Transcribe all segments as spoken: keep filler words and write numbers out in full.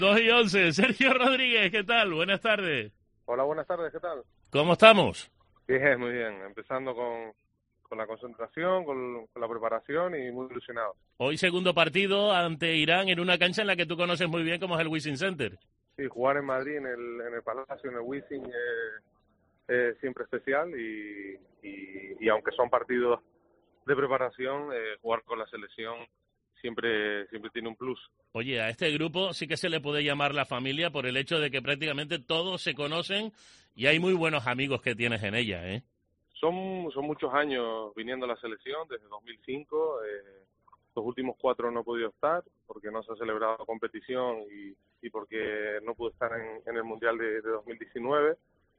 dos y once, Sergio Rodríguez, ¿qué tal? Buenas tardes. Hola, buenas tardes, ¿qué tal? ¿Cómo estamos? Bien, muy bien. Empezando con, con la concentración, con, con la preparación y muy ilusionado. Hoy segundo partido ante Irán en una cancha en la que tú conoces muy bien, como es el Wizzing Center. Sí, jugar en Madrid, en el, en el Palacio, en el Wizzing, eh, es siempre especial y, y, y aunque son partidos de preparación, eh, jugar con la selección siempre siempre tiene un plus. Oye, a este grupo sí que se le puede llamar la familia por el hecho de que prácticamente todos se conocen y hay muy buenos amigos que tienes en ella, ¿eh? Son, son muchos años viniendo a la selección, desde dos mil cinco. Eh, los últimos cuatro no he podido estar porque no se ha celebrado competición y, y porque no pude estar en, en el Mundial de, de dos mil diecinueve,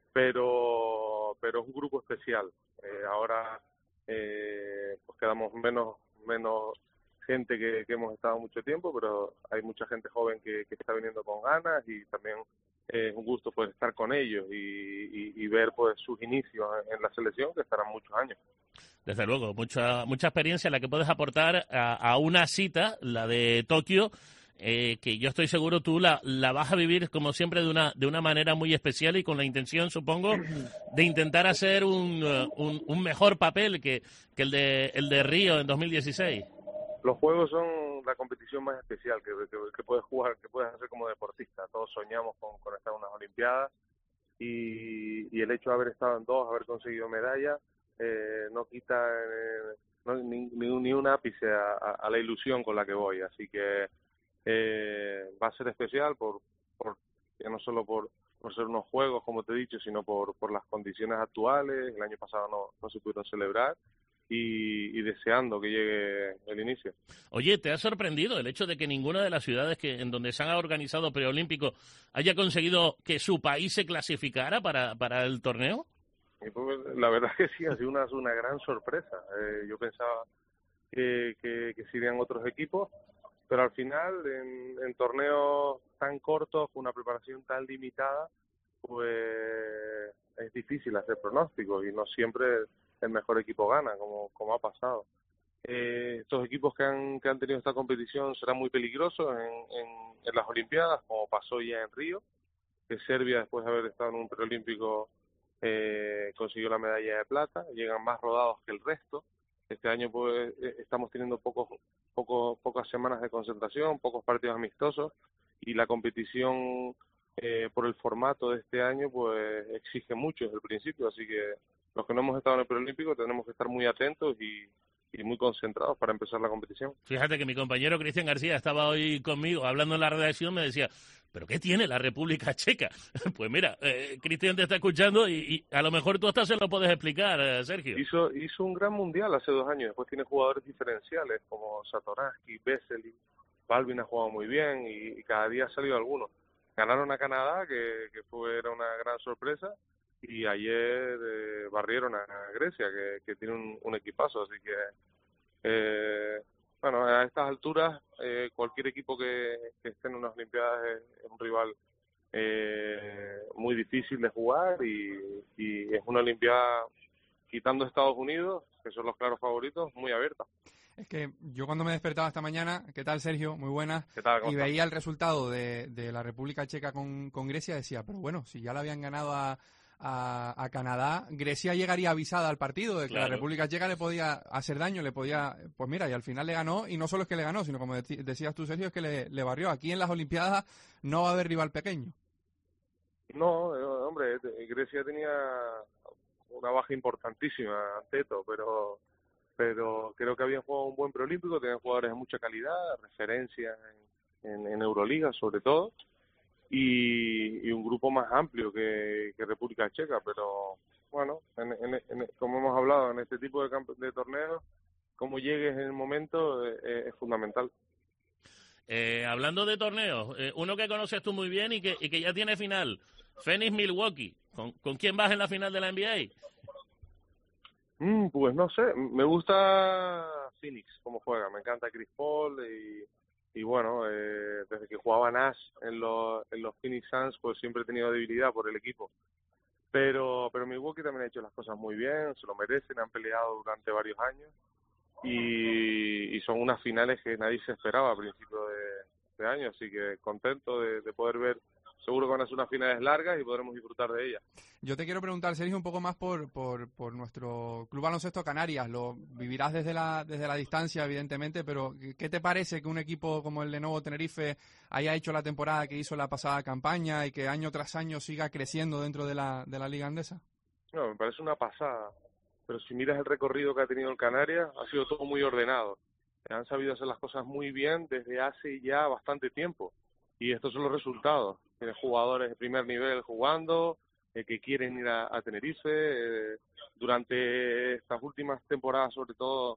pero, pero es un grupo especial. Eh, ahora eh, pues quedamos menos, menos gente que, que hemos estado mucho tiempo, pero hay mucha gente joven que, que está viniendo con ganas y también es eh, un gusto pues estar con ellos y, y, y ver pues sus inicios en, en la selección, que estarán muchos años. Desde luego, mucha mucha experiencia la que puedes aportar a, a una cita, la de Tokio, eh, que yo estoy seguro tú la, la vas a vivir como siempre de una de una manera muy especial y con la intención, supongo, de intentar hacer un, uh, un, un mejor papel que, que el de el de Río en dos mil dieciséis. Los juegos son la competición más especial que, que, que puedes jugar, que puedes hacer como deportista. Todos soñamos con, con estar en unas Olimpiadas y, y el hecho de haber estado en dos, haber conseguido medalla, eh, no quita eh, no, ni, ni, un, ni un ápice a, a, a la ilusión con la que voy. Así que eh, va a ser especial por, por ya no solo por, por ser unos juegos, como te he dicho, sino por, por las condiciones actuales. El año pasado no, no se pudieron celebrar. Y, y deseando que llegue el inicio. Oye, ¿te ha sorprendido el hecho de que ninguna de las ciudades que en donde se han organizado preolímpicos haya conseguido que su país se clasificara para, para el torneo? Y pues, la verdad es que sí, ha sido una, una gran sorpresa. Eh, yo pensaba que, que, que serían otros equipos, pero al final, en, en torneos tan cortos, con una preparación tan limitada, pues es difícil hacer pronósticos y no siempre el mejor equipo gana, como, como ha pasado. Eh, estos equipos que han, que han tenido esta competición serán muy peligrosos en, en, en las Olimpiadas, como pasó ya en Río, que Serbia, después de haber estado en un preolímpico, eh, consiguió la medalla de plata. Llegan más rodados que el resto. Este año pues estamos teniendo pocos, pocos, pocas semanas de concentración, pocos partidos amistosos, y la competición eh, por el formato de este año pues exige mucho desde el principio, así que los que no hemos estado en el preolímpico tenemos que estar muy atentos y, y muy concentrados para empezar la competición. Fíjate que mi compañero Cristian García estaba hoy conmigo hablando en la redacción, me decía, ¿pero qué tiene la República Checa? Pues mira, eh, Cristian te está escuchando y, y a lo mejor tú hasta se lo puedes explicar, eh, Sergio. Hizo, hizo un gran mundial hace dos años, después tiene jugadores diferenciales como Satoransky, Vesely, Balvin ha jugado muy bien y, y cada día ha salido alguno. Ganaron a Canadá, que, que fue era una gran sorpresa, y ayer eh, barrieron a Grecia, que, que tiene un, un equipazo, así que eh, bueno, a estas alturas eh, cualquier equipo que, que esté en unas Olimpiadas es, es un rival eh, muy difícil de jugar y, y es una Olimpiada, quitando Estados Unidos, que son los claros favoritos, muy abierta. Es que yo cuando me despertaba esta mañana, ¿qué tal, Sergio? Muy buenas. ¿Qué tal? ¿Cómo Y estás? veía el resultado de, de la República Checa con, con Grecia, decía, pero bueno, si ya le habían ganado a, a, a Canadá, Grecia llegaría avisada al partido de que Claro. la República Checa le podía hacer daño, le podía... Pues mira, y al final le ganó, y no solo es que le ganó, sino como deci- decías tú, Sergio, es que le, le barrió. Aquí en las Olimpiadas no va a haber rival pequeño. No, eh, hombre, eh, Grecia tenía una baja importantísima, Teto, pero pero creo que habían jugado un buen preolímpico, tenían jugadores de mucha calidad, referencias en, en, en Euroliga sobre todo, y, y un grupo más amplio que, que República Checa, pero bueno, en, en, en, como hemos hablado, en este tipo de, camp- de torneos, cómo llegues en el momento eh, es fundamental. Eh, hablando de torneos, eh, uno que conoces tú muy bien y que, y que ya tiene final, Phoenix Milwaukee. ¿Con, ¿Con quién vas en la final de la N B A? Mm, pues no sé, me gusta Phoenix, cómo juega, me encanta Chris Paul y, y bueno, eh, desde que jugaba Nash en los, en los Phoenix Suns, pues siempre he tenido debilidad por el equipo. Pero, pero Milwaukee también ha hecho las cosas muy bien, se lo merecen, han peleado durante varios años y, y son unas finales que nadie se esperaba a principio de, este año, así que contento de, de poder ver. Seguro que van a ser unas finales largas y podremos disfrutar de ellas. Yo te quiero preguntar, Sergio, un poco más por, por, por nuestro Club Baloncesto Canarias. Lo vivirás desde la desde la distancia, evidentemente, pero ¿qué te parece que un equipo como el Lenovo Tenerife haya hecho la temporada que hizo la pasada campaña y que año tras año siga creciendo dentro de la, de la Liga Andesa? No, me parece una pasada. Pero si miras el recorrido que ha tenido el Canarias, ha sido todo muy ordenado. Han sabido hacer las cosas muy bien desde hace ya bastante tiempo. Y estos son los resultados. Tienes jugadores de primer nivel jugando, eh, que quieren ir a, a Tenerife. Eh, durante estas últimas temporadas, sobre todo,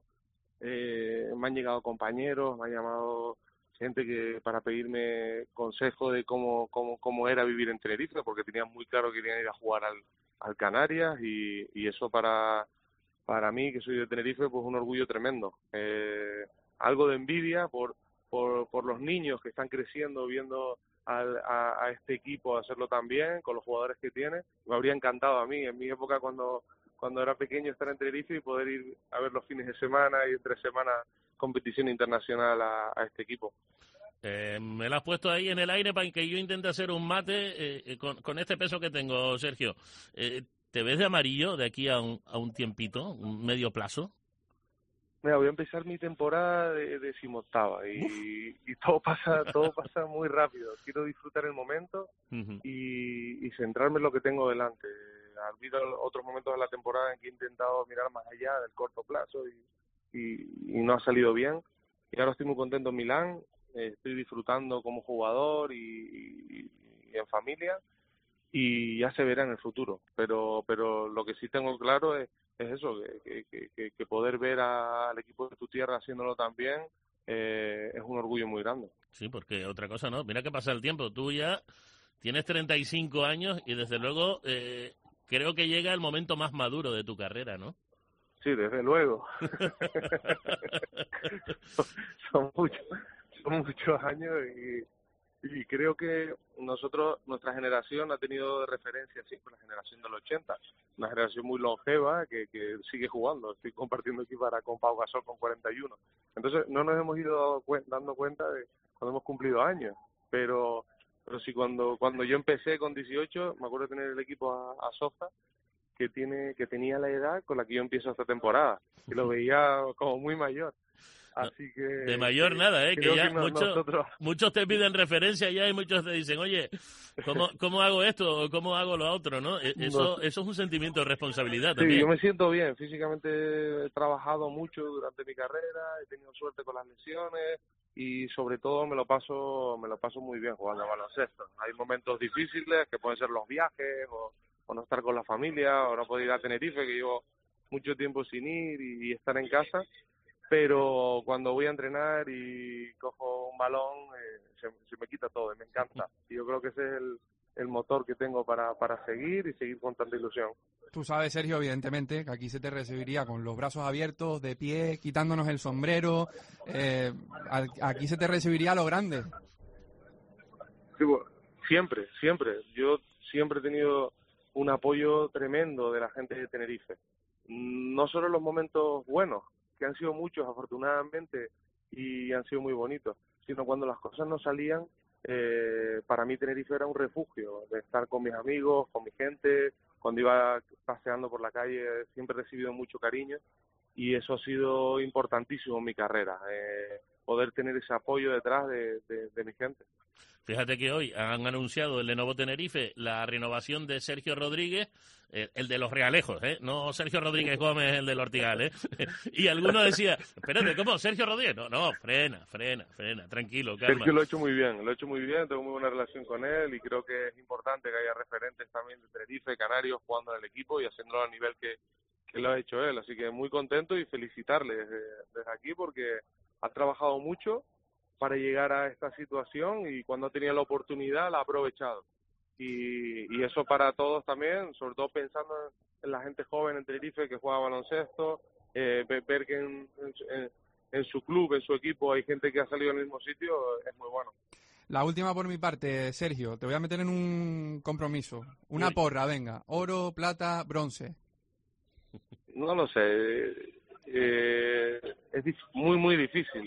eh, me han llegado compañeros, me han llamado gente que para pedirme consejo de cómo, cómo, cómo era vivir en Tenerife, porque tenían muy claro que querían ir a jugar al, al Canarias, y, y eso para, para mí, que soy de Tenerife, pues un orgullo tremendo. Eh, algo de envidia por Por, por los niños que están creciendo viendo al, a, a este equipo hacerlo tan bien, con los jugadores que tiene. Me habría encantado a mí, en mi época, cuando cuando era pequeño, estar en Tenerife y poder ir a ver los fines de semana y entre semanas competición internacional a, a este equipo. Eh, me lo has puesto ahí en el aire para que yo intente hacer un mate eh, con, con este peso que tengo, Sergio. Eh, ¿Te ves de amarillo de aquí a un, a un tiempito, un medio plazo? Mira, voy a empezar mi temporada de decimoctava y, y todo pasa todo pasa muy rápido. Quiero disfrutar el momento Uh-huh. y, y centrarme en lo que tengo delante. Ha habido otros momentos de la temporada en que he intentado mirar más allá del corto plazo y, y, y no ha salido bien. Y ahora estoy muy contento en Milán, eh, estoy disfrutando como jugador y, y, y en familia, y ya se verá en el futuro. Pero pero lo que sí tengo claro es es eso, que, que, que, que poder ver a, al equipo de tu tierra haciéndolo tan bien eh, es un orgullo muy grande. Sí, porque otra cosa no. Mira que pasa el tiempo. Tú ya tienes treinta y cinco años y desde luego eh, creo que llega el momento más maduro de tu carrera, ¿no? Sí, desde luego. son, son, muchos, son muchos años y, y creo que nosotros, nuestra generación ha tenido de referencia siempre la generación del ochenta, una generación muy longeva que, que sigue jugando. Estoy compartiendo aquí para con Pau Gasol con cuarenta y uno. Entonces no nos hemos ido dando cuenta de cuando hemos cumplido años, pero pero sí cuando cuando yo empecé con dieciocho, me acuerdo de tener el equipo a, a Sofa, que tiene que tenía la edad con la que yo empiezo esta temporada, y lo veía como muy mayor. Así que de mayor que, nada, ¿eh? Que ya que no, muchos, nosotros... muchos te piden referencia ya y muchos te dicen, oye, ¿cómo, cómo hago esto o cómo hago lo otro, no? Eso, eso es un sentimiento de responsabilidad también. Sí, yo me siento bien. Físicamente he trabajado mucho durante mi carrera, he tenido suerte con las lesiones y sobre todo me lo paso me lo paso muy bien jugando a baloncesto. Hay momentos difíciles que pueden ser los viajes o, o no estar con la familia o no poder ir a Tenerife, que llevo mucho tiempo sin ir y, y estar en casa. Pero cuando voy a entrenar y cojo un balón, eh, se, se me quita todo y me encanta. Y yo creo que ese es el, el motor que tengo para, para seguir y seguir con tanta ilusión. Tú sabes, Sergio, evidentemente, que aquí se te recibiría con los brazos abiertos, de pie, quitándonos el sombrero. Eh, aquí se te recibiría a lo grande. Sí, bueno, siempre, siempre. Yo siempre he tenido un apoyo tremendo de la gente de Tenerife. No solo en los momentos buenos, que han sido muchos afortunadamente y han sido muy bonitos, sino cuando las cosas no salían, eh, para mí Tenerife era un refugio de estar con mis amigos, con mi gente. Cuando iba paseando por la calle siempre he recibido mucho cariño y eso ha sido importantísimo en mi carrera, eh, poder tener ese apoyo detrás de, de, de mi gente. Fíjate que hoy han anunciado el Lenovo Tenerife la renovación de Sergio Rodríguez, eh, el de los Realejos, ¿eh? No Sergio Rodríguez Gómez, el del Ortigal, ¿eh? Y alguno decía, espérate, ¿cómo? ¿Sergio Rodríguez? No, no, frena, frena, frena, tranquilo, calma. Sergio lo ha hecho muy bien, lo ha hecho muy bien, tengo muy buena relación con él y creo que es importante que haya referentes también de Tenerife, Canarios, jugando en el equipo y haciéndolo al nivel que, que lo ha hecho él. Así que muy contento y felicitarle desde, desde aquí porque ha trabajado mucho para llegar a esta situación y cuando tenía la oportunidad la ha aprovechado. Y, y eso para todos también, sobre todo pensando en la gente joven en Tenerife que juega baloncesto, eh, ver que en, en, en su club, en su equipo hay gente que ha salido del mismo sitio, es muy bueno. La última por mi parte, Sergio, te voy a meter en un compromiso. Una Uy. porra, venga. Oro, plata, bronce. No lo sé, eh, es muy muy difícil.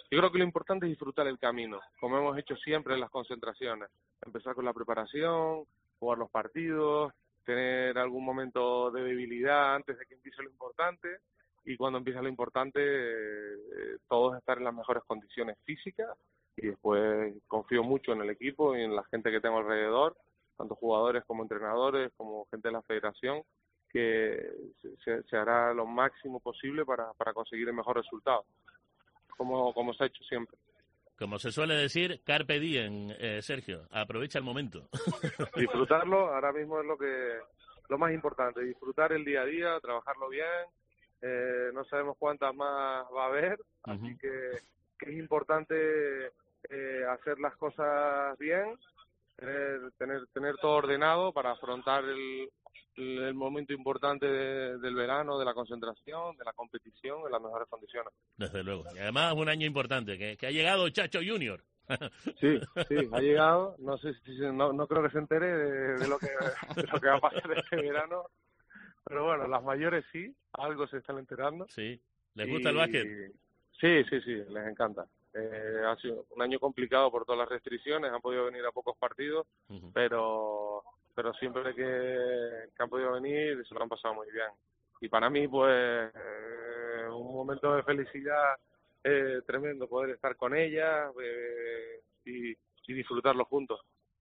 yo creo que lo importante es disfrutar el camino, como hemos hecho siempre en las concentraciones. Empezar con la preparación, jugar los partidos, tener algún momento de debilidad antes de que empiece lo importante, y cuando empieza lo importante, eh, todos estar en las mejores condiciones físicas, y después confío mucho en el equipo y en la gente que tengo alrededor, tanto jugadores como entrenadores, como gente de la federación, que se, se hará lo máximo posible para, para conseguir el mejor resultado, como, como se ha hecho siempre. Como se suele decir, carpe diem, eh, Sergio, aprovecha el momento. Disfrutarlo, ahora mismo es lo que lo más importante, disfrutar el día a día, trabajarlo bien, eh, no sabemos cuántas más va a haber, uh-huh. así que, que es importante eh, hacer las cosas bien, tener, tener, tener todo ordenado para afrontar el, el, el momento importante de, del verano, de la concentración, de la competición en las mejores condiciones. Desde luego, y además un año importante, que, que ha llegado Chacho Junior. Sí, sí, ha llegado, no sé si no, no creo que se entere de, de lo que de lo que va a pasar este verano, pero bueno, las mayores sí, algo se están enterando. Sí, ¿les gusta y, el básquet? Sí, sí, sí, les encanta. Eh, ha sido un año complicado por todas las restricciones, han podido venir a pocos partidos, uh-huh. pero pero siempre que, que han podido venir se lo han pasado muy bien. Y para mí, pues, eh, un momento de felicidad eh, tremendo poder estar con ella eh, y, y disfrutarlo juntos.